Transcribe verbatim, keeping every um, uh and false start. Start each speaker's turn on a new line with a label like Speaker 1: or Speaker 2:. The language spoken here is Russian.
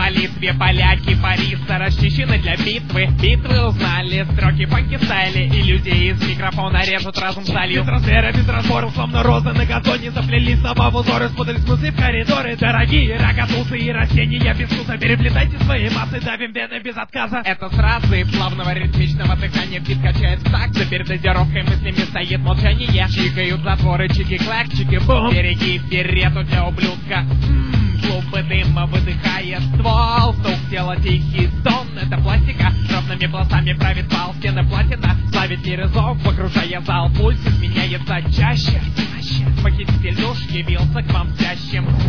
Speaker 1: молитве. Поляки Париса расчищены для битвы. Битвы узнали строки фанки-стайли. Иллюзии из микрофона режут разум солью.
Speaker 2: Без размера, без разбора, словно розы на газоне. Заплелись слова в узоры, спутались мысли в коридоры. Дорогие рогатусы и растения без вкуса. Переплетайте свои массы, давим вены без отказа.
Speaker 1: Это сразу и плавного ритмичного дыхания. Бит качает в такт, за передозировкой мыслями стоит молчание. Чикают затворы, чики-клак, чики-бум. Береги берету для ублюдка. Ммм, клубы дыма выдыхает ствол. Стук тела, тихий стон. Это пластика, ровными полосами правит пал. Стены платина, славит мир и зов, погружая зал. Пульс изменяется чаще. Похититель душ явился к вам спящим.